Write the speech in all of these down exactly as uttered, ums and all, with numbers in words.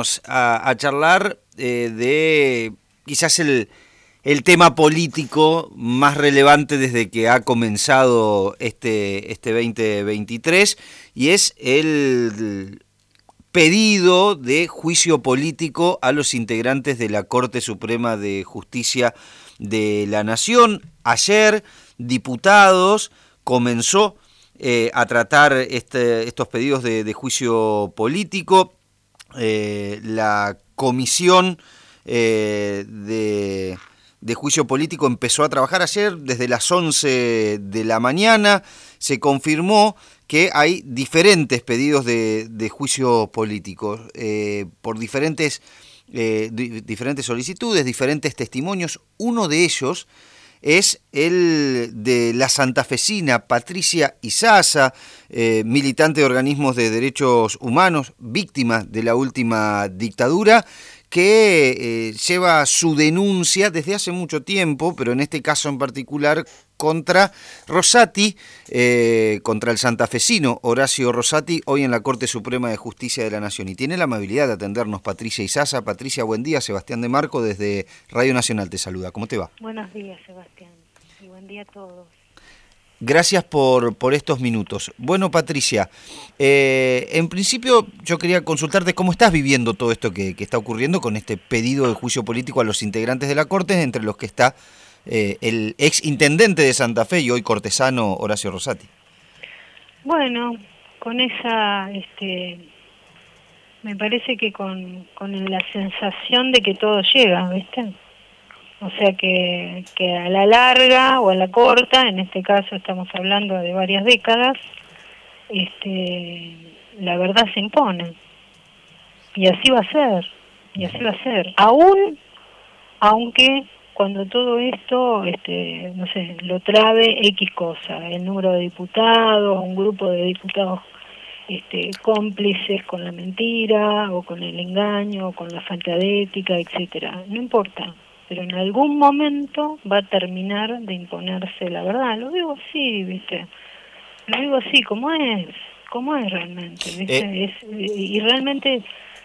ponernos a, a charlar eh, de quizás el, el tema político más relevante desde que ha comenzado este, este veinte veintitrés, y es el pedido de juicio político a los integrantes de la Corte Suprema de Justicia de la Nación. Ayer, diputados comenzó eh, a tratar este, estos pedidos de, de juicio político. Eh, la comisión eh, de, de juicio político empezó a trabajar ayer desde las once de la mañana. Se confirmó que hay diferentes pedidos de, de juicio político eh, por diferentes, eh, di, diferentes solicitudes, diferentes testimonios. Uno de ellos es el de la santafesina Patricia Izaza, eh, militante de organismos de derechos humanos, víctima de la última dictadura, que eh, lleva su denuncia desde hace mucho tiempo, pero en este caso en particular contra Rosati, eh, contra el santafesino Horacio Rosati, hoy en la Corte Suprema de Justicia de la Nación. Y tiene la amabilidad de atendernos Patricia Izaza. Patricia, buen día. Sebastián de Marco desde Radio Nacional te saluda. ¿Cómo te va? Buenos días, Sebastián, y buen día a todos. Gracias por, por estos minutos. Bueno, Patricia, eh, en principio yo quería consultarte cómo estás viviendo todo esto que, que está ocurriendo con este pedido de juicio político a los integrantes de la Corte, entre los que está eh, el ex intendente de Santa Fe y hoy cortesano Horacio Rosati. Bueno, con esa, este, me parece que con, con la sensación de que todo llega, ¿viste? O sea que, que a la larga o a la corta, en este caso estamos hablando de varias décadas, este, la verdad se impone. Y así va a ser, y así va a ser. Aún, aunque cuando todo esto, este, no sé, lo trabe X cosa, el número de diputados, un grupo de diputados este, cómplices con la mentira, o con el engaño, o con la falta de ética, etcétera. No importa. Pero en algún momento va a terminar de imponerse la verdad. Lo digo así, ¿viste? Lo digo así, como es, como es realmente, ¿viste? Eh. Es, y realmente,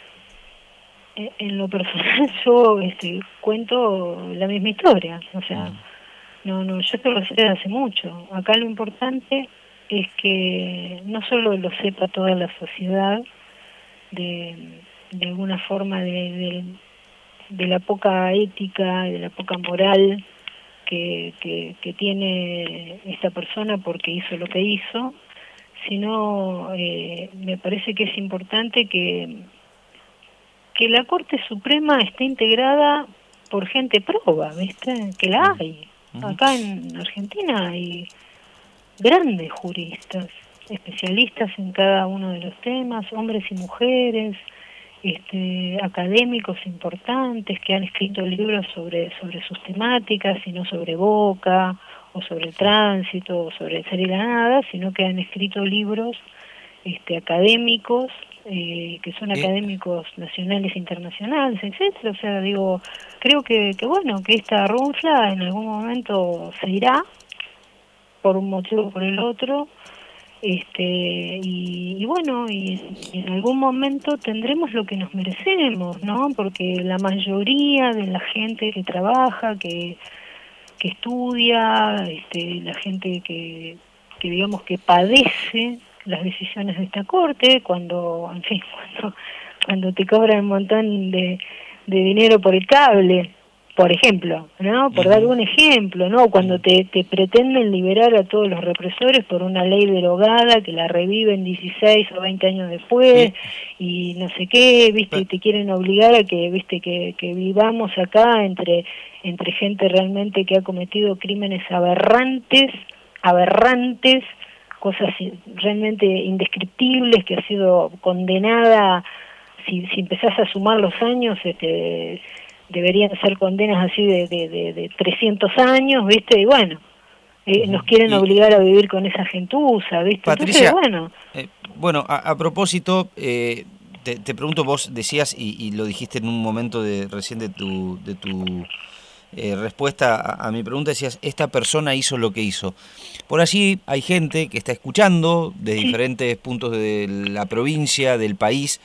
en lo personal, yo este, cuento la misma historia. O sea, no, no, yo esto lo sé desde hace mucho. Acá lo importante es que no solo lo sepa toda la sociedad, de, de alguna forma de... de de la poca ética, de la poca moral que, que, que tiene esta persona porque hizo lo que hizo, sino eh, me parece que es importante que, que la Corte Suprema esté integrada por gente proba, ¿viste? Que la hay. Acá en Argentina hay grandes juristas, especialistas en cada uno de los temas, hombres y mujeres, Este, académicos importantes que han escrito libros sobre sobre sus temáticas, y no sobre Boca, o sobre el tránsito, o sobre el ser y la nada, sino que han escrito libros este, académicos, eh, que son académicos nacionales e internacionales, etcétera. O sea, digo, creo que, que bueno, que esta runfla en algún momento se irá, por un motivo o por el otro, este y, y bueno, y, y en algún momento tendremos lo que nos merecemos, ¿no? Porque la mayoría de la gente que trabaja, que que estudia, este, la gente que, que digamos que padece las decisiones de esta Corte, cuando, en fin, cuando, cuando te cobran un montón de, de dinero por el cable, por ejemplo, ¿no? Por dar un ejemplo, ¿no? Cuando te, te pretenden liberar a todos los represores por una ley derogada que la reviven dieciséis o veinte años después, y no sé qué, ¿viste? Y te quieren obligar a que, ¿viste? Que, que vivamos acá entre entre gente realmente que ha cometido crímenes aberrantes, aberrantes, cosas realmente indescriptibles, que ha sido condenada, si, si empezás a sumar los años, este deberían ser condenas así de, de, de, de trescientos años, ¿viste? Y bueno, eh, nos quieren y, obligar a vivir con esa gentuza, ¿viste? Patricia, Entonces, bueno, eh, bueno a, a propósito, eh, te, te pregunto, vos decías, y, y lo dijiste en un momento de recién de tu, de tu eh, respuesta a, a mi pregunta, decías, esta persona hizo lo que hizo. Por allí hay gente que está escuchando de sí. diferentes puntos de la provincia, del país,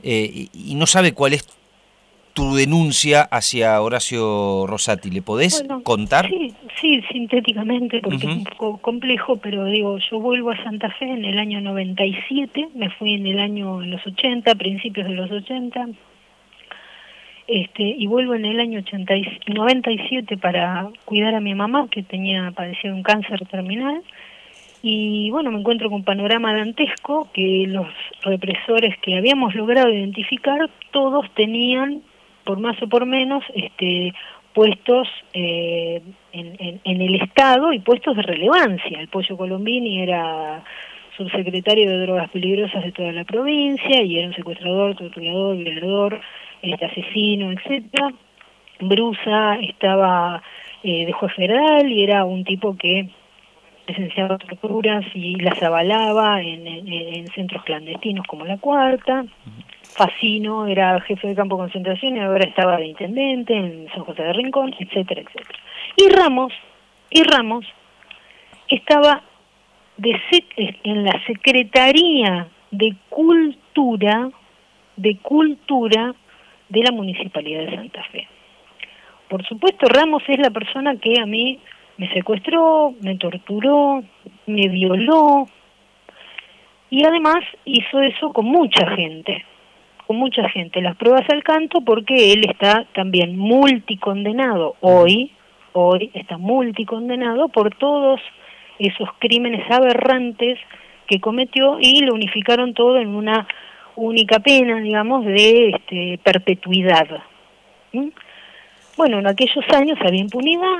eh, y, y no sabe cuál es tu denuncia hacia Horacio Rosati. ¿Le podés bueno, contar? Sí, sí, sintéticamente, porque Uh-huh. es un poco complejo, pero digo, yo vuelvo a Santa Fe en el año noventa y siete, me fui en el año, en los ochenta, principios de los ochenta, este, y vuelvo en el año ochenta y, noventa y siete para cuidar a mi mamá, que tenía padecido un cáncer terminal, y bueno, me encuentro con un panorama dantesco, que los represores que habíamos logrado identificar, todos tenían, por más o por menos, este, puestos eh, en, en, en el Estado y puestos de relevancia. El Pollo Colombini era subsecretario de Drogas Peligrosas de toda la provincia y era un secuestrador, torturador, violador, este, asesino, etcétera. Brusa estaba eh, de juez federal y era un tipo que presenciaba torturas y las avalaba en, en, en centros clandestinos como La Cuarta. Facino era jefe de campo de concentración y ahora estaba de intendente en San José de Rincón, etcétera, etcétera. Y Ramos, y Ramos estaba de sec- en la Secretaría de Cultura, de Cultura de la Municipalidad de Santa Fe. Por supuesto, Ramos es la persona que a mí me secuestró, me torturó, me violó, y además hizo eso con mucha gente. con mucha gente, las pruebas al canto, porque él está también multicondenado, hoy, hoy está multicondenado por todos esos crímenes aberrantes que cometió y lo unificaron todo en una única pena, digamos, de este, perpetuidad. ¿Mm? Bueno, en aquellos años había impunidad.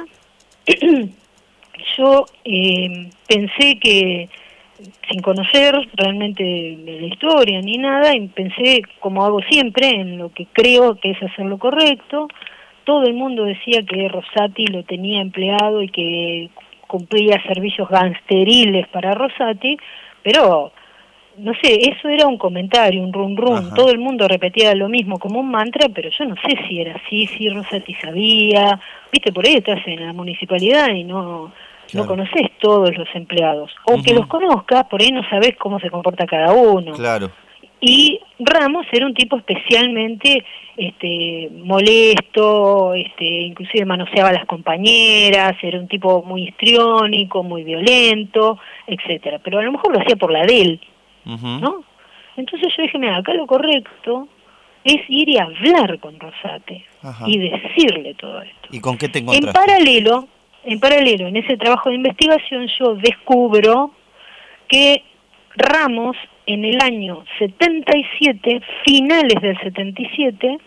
Yo eh, pensé que, sin conocer realmente de la historia ni nada, y pensé, como hago siempre, en lo que creo que es hacer lo correcto. Todo el mundo decía que Rosati lo tenía empleado y que cumplía servicios gangsteriles para Rosati, pero no sé, eso era un comentario, un rum rum. Todo el mundo repetía lo mismo como un mantra, pero yo no sé si era así, si Rosati sabía. Viste, por ahí estás en la municipalidad y no... Claro. No conoces todos los empleados, o uh-huh. que los conozcas, por ahí no sabés cómo se comporta cada uno. Claro. Y Ramos era un tipo especialmente este, molesto, este, inclusive manoseaba a las compañeras, era un tipo muy histriónico, muy violento, etcétera. Pero a lo mejor lo hacía por la de él, uh-huh. ¿no? Entonces yo dije, mira, acá lo correcto es ir y hablar con Rosati uh-huh. y decirle todo esto. ¿Y con qué te encontraste? En paralelo, En paralelo, en ese trabajo de investigación, yo descubro que Ramos, en el año setenta y siete, finales del setenta y siete,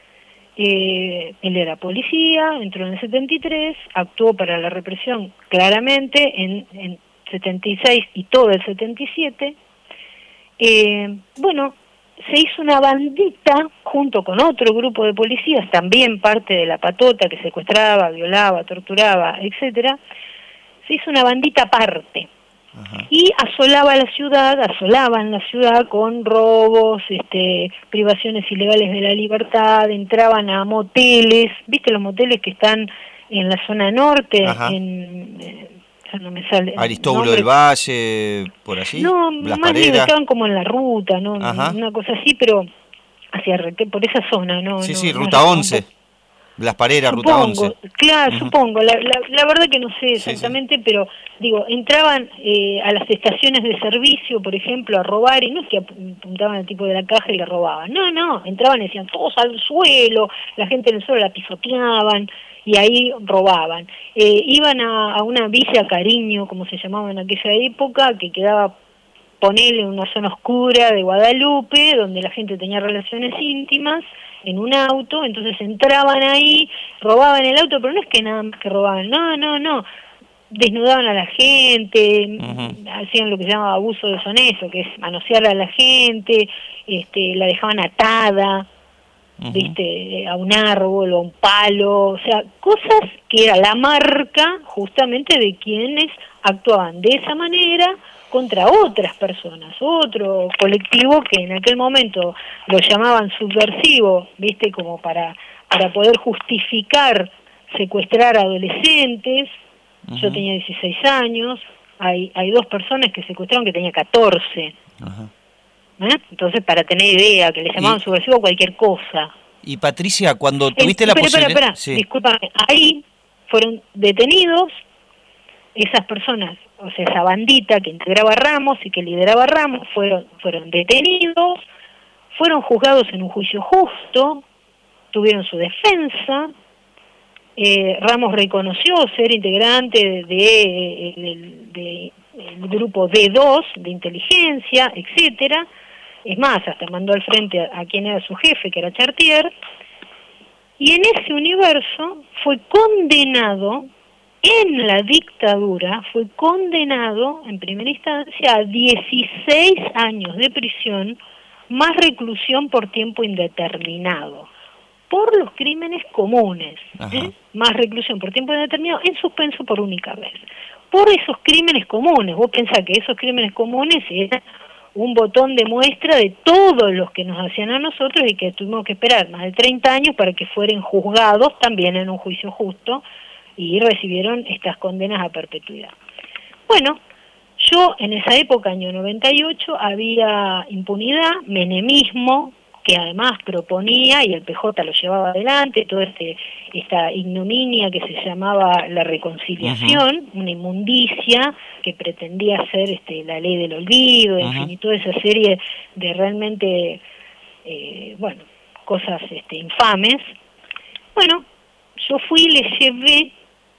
eh, él era policía, entró en el setenta y tres, actuó para la represión claramente en, en setenta y seis y todo el setenta y siete. Eh, bueno, se hizo una bandita junto con otro grupo de policías, también parte de la patota que secuestraba, violaba, torturaba, etcétera. Se hizo una bandita aparte. Ajá. Y asolaba la ciudad, asolaban la ciudad con robos, este, privaciones ilegales de la libertad, entraban a moteles, ¿viste los moteles que están en la zona norte? Ajá. en eh, No me sale Aristóbulo del Valle, por allí, no, Las más bien Pareras. estaban como en la ruta, ¿no? Ajá. Una cosa así, pero hacia por esa zona, ¿no? Sí, no, sí, no Ruta once, Las Pareras, Ruta once. Claro, uh-huh. supongo, la, la, la verdad que no sé exactamente, sí, sí. Pero digo, entraban eh, a las estaciones de servicio, por ejemplo, a robar, y no es que apuntaban al tipo de la caja y le robaban, no, no, entraban y decían todos al suelo, la gente en el suelo la pisoteaban, y ahí robaban. Eh, iban a, a una Villa Cariño, como se llamaba en aquella época, que quedaba, ponele, en una zona oscura de Guadalupe, donde la gente tenía relaciones íntimas, en un auto, entonces entraban ahí, robaban el auto, pero no es que nada más que robaban, no, no, no, desnudaban a la gente, uh-huh. hacían lo que se llama abuso deshonesto, que es manosear a la gente, este, la dejaban atada, Uh-huh. viste, a un árbol o a un palo, o sea, cosas que era la marca justamente de quienes actuaban de esa manera contra otras personas, otro colectivo que en aquel momento lo llamaban subversivo, viste, como para, para poder justificar secuestrar a adolescentes. Uh-huh. Yo tenía dieciséis años, hay, hay dos personas que secuestraron que tenía catorce. Uh-huh. ¿eh? Entonces, para tener idea, que le llamaban y, subversivo a cualquier cosa. Y Patricia, cuando tuviste eh, la espera, posibilidad... Espera, espera, sí. discúlpame, ahí fueron detenidos esas personas, o sea, esa bandita que integraba Ramos y que lideraba Ramos, fueron, fueron detenidos, fueron juzgados en un juicio justo, tuvieron su defensa. Eh, Ramos reconoció ser integrante de, de, de, de, del grupo D dos de inteligencia, etcétera. Es más, hasta mandó al frente a, a quien era su jefe, que era Chartier, y en ese universo fue condenado, en la dictadura, fue condenado en primera instancia a dieciséis años de prisión, más reclusión por tiempo indeterminado, por los crímenes comunes, ¿eh? Más reclusión por tiempo indeterminado, en suspenso por única vez. Por esos crímenes comunes, vos pensás que esos crímenes comunes eran un botón de muestra de todos los que nos hacían a nosotros y que tuvimos que esperar más de treinta años para que fueran juzgados también en un juicio justo y recibieron estas condenas a perpetuidad. Bueno, yo en esa época, año noventa y ocho, había impunidad, menemismo, que además proponía, y el P J lo llevaba adelante, toda este, esta ignominia que se llamaba la reconciliación, uh-huh. una inmundicia que pretendía ser este, la ley del olvido, uh-huh. en fin, y toda esa serie de realmente, eh, bueno, cosas este, infames. Bueno, yo fui y le llevé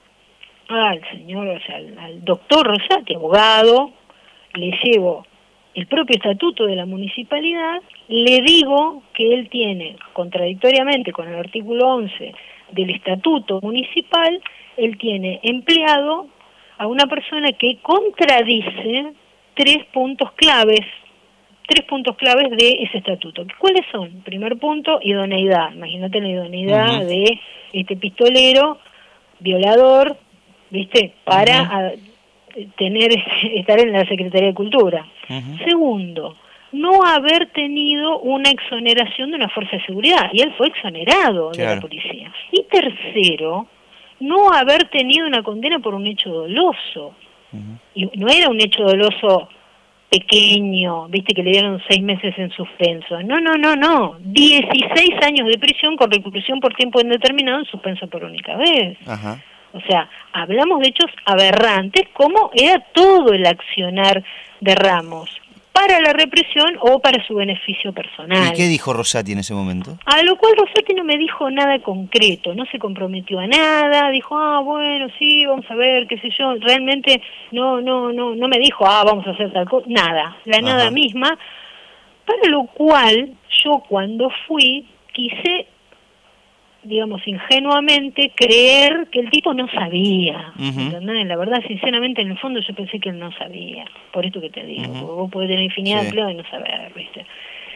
al señor, o sea, al, al doctor Rosati, abogado, le llevo el propio estatuto de la municipalidad, le digo que él tiene, contradictoriamente con el artículo once del estatuto municipal, él tiene empleado a una persona que contradice tres puntos claves, tres puntos claves de ese estatuto. ¿Cuáles son? Primer punto, idoneidad. Imagínate la idoneidad uh-huh. de este pistolero, violador, ¿viste? Para... Uh-huh. a, tener estar en la Secretaría de Cultura. Uh-huh. Segundo, no haber tenido una exoneración de una fuerza de seguridad, y él fue exonerado claro. de la policía. Y tercero, no haber tenido una condena por un hecho doloso. Uh-huh. Y no era un hecho doloso pequeño, viste que le dieron seis meses en suspenso. No, no, no, no. dieciséis años de prisión con reclusión por tiempo indeterminado en suspenso por única vez. Uh-huh. O sea, hablamos de hechos aberrantes, como era todo el accionar de Ramos, para la represión o para su beneficio personal. ¿Y qué dijo Rosati en ese momento? A lo cual Rosati no me dijo nada concreto, no se comprometió a nada, dijo, ah, bueno, sí, vamos a ver, qué sé yo, realmente no no no no me dijo, ah, vamos a hacer tal cosa, nada, la Ajá. nada misma, para lo cual yo cuando fui quise, digamos, ingenuamente creer que el tipo no sabía, uh-huh. ¿entendés? La verdad, sinceramente, en el fondo yo pensé que él no sabía, por esto que te digo, uh-huh. porque vos podés tener infinidad sí. de empleos y no saber, ¿viste?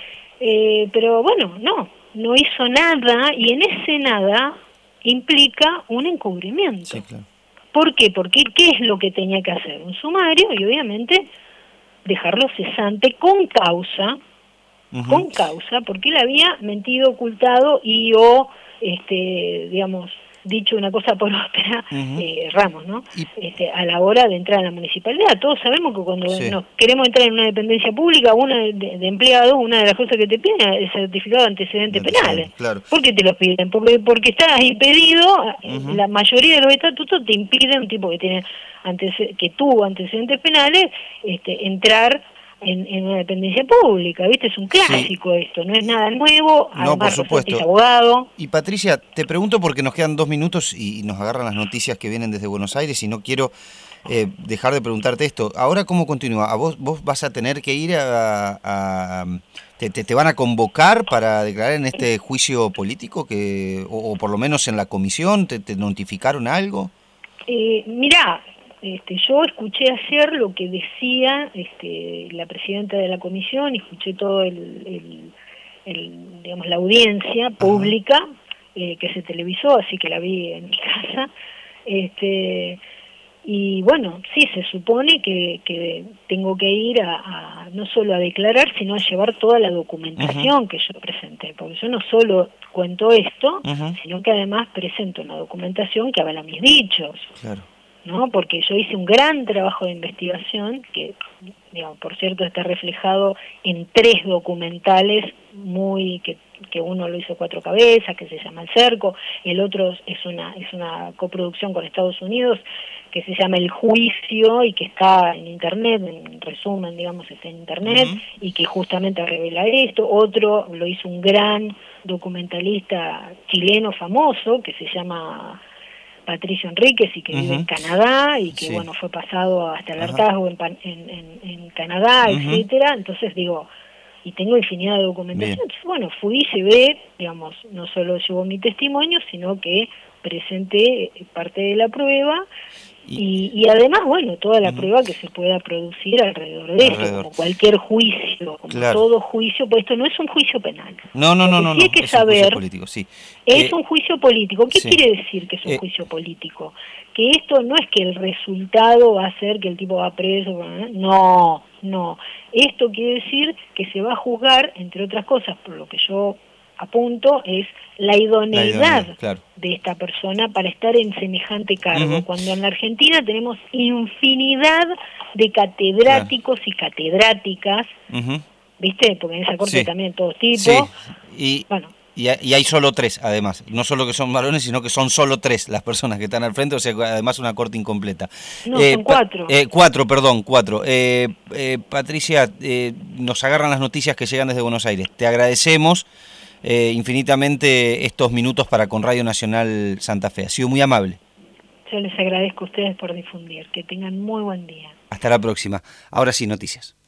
Eh, pero bueno, no, no hizo nada, y en ese nada implica un encubrimiento. Sí, claro. ¿Por qué? Porque ¿qué es lo que tenía que hacer? Un sumario y obviamente dejarlo cesante con causa, uh-huh. con causa, porque él había mentido, ocultado y o este digamos dicho una cosa por otra, uh-huh. eh, Ramos, ¿no? Y... Este, a la hora de entrar a la municipalidad. Todos sabemos que cuando sí. nos queremos entrar en una dependencia pública, una de, de, de empleados, una de las cosas que te piden es el certificado de antecedentes de penales. Claro. ¿Por qué te los piden? Porque porque estás impedido, uh-huh. la mayoría de los estatutos te impiden un tipo que tiene antece- que tuvo antecedentes penales, este, entrar En, en una dependencia pública, ¿viste? Es un clásico sí. esto, no es nada nuevo, no, además por supuesto. es abogado. Y Patricia, te pregunto porque nos quedan dos minutos y nos agarran las noticias que vienen desde Buenos Aires y no quiero eh, dejar de preguntarte esto. Ahora, ¿cómo continúa? ¿A vos, vos vas a tener que ir a... a te, te, te van a convocar para declarar en este juicio político que o, o por lo menos en la comisión? ¿Te, te notificaron algo? Eh, mirá, Este, yo escuché ayer lo que decía este, la presidenta de la comisión y escuché todo el, el, el digamos la audiencia pública eh, que se televisó, así que la vi en mi casa. Este, y bueno, sí, se supone que, que tengo que ir a, a no solo a declarar, sino a llevar toda la documentación uh-huh. que yo presenté, porque yo no solo cuento esto, uh-huh. sino que además presento una documentación que avala mis dichos. Claro. ¿No? Porque yo hice un gran trabajo de investigación que, digamos, por cierto está reflejado en tres documentales muy que, que uno lo hizo Cuatro Cabezas, que se llama El Cerco, el otro es una es una coproducción con Estados Unidos que se llama El Juicio y que está en internet, en resumen, digamos, está en internet, uh-huh. y que justamente revela esto. Otro lo hizo un gran documentalista chileno famoso que se llama Patricio Enríquez y que uh-huh. vive en Canadá y que sí. bueno fue pasado hasta el hartazgo en, en, en, en Canadá, uh-huh. etcétera. Entonces digo, y tengo infinidad de documentación. Entonces, bueno, fui y llevé, digamos, no solo llevo mi testimonio, sino que presenté parte de la prueba. Y, y además, bueno, toda la uh-huh. prueba que se pueda producir alrededor de alrededor. esto, como cualquier juicio, como claro. todo juicio, pues esto no es un juicio penal. No, no, no, no, sí hay que es saber, un juicio político, sí. Es eh, un juicio político. ¿Qué sí. quiere decir que es un eh, juicio político? Que esto no es que el resultado va a ser que el tipo va preso, no, no. Esto quiere decir que se va a juzgar, entre otras cosas, por lo que yo apunto, es la idoneidad, la idoneidad claro. de esta persona para estar en semejante cargo, uh-huh. cuando en la Argentina tenemos infinidad de catedráticos claro. y catedráticas, uh-huh. ¿viste? Porque en esa corte sí. también todos tipos. Sí. Y, bueno. y, y hay solo tres, además. No solo que son varones, sino que son solo tres las personas que están al frente, o sea, además una corte incompleta. No, eh, son cuatro. Pa- eh, cuatro, perdón, cuatro. Eh, eh, Patricia, eh, nos agarran las noticias que llegan desde Buenos Aires. Te agradecemos Eh, infinitamente estos minutos para con Radio Nacional Santa Fe. Ha sido muy amable. Yo les agradezco a ustedes por difundir. Que tengan muy buen día. Hasta la próxima. Ahora sí, noticias.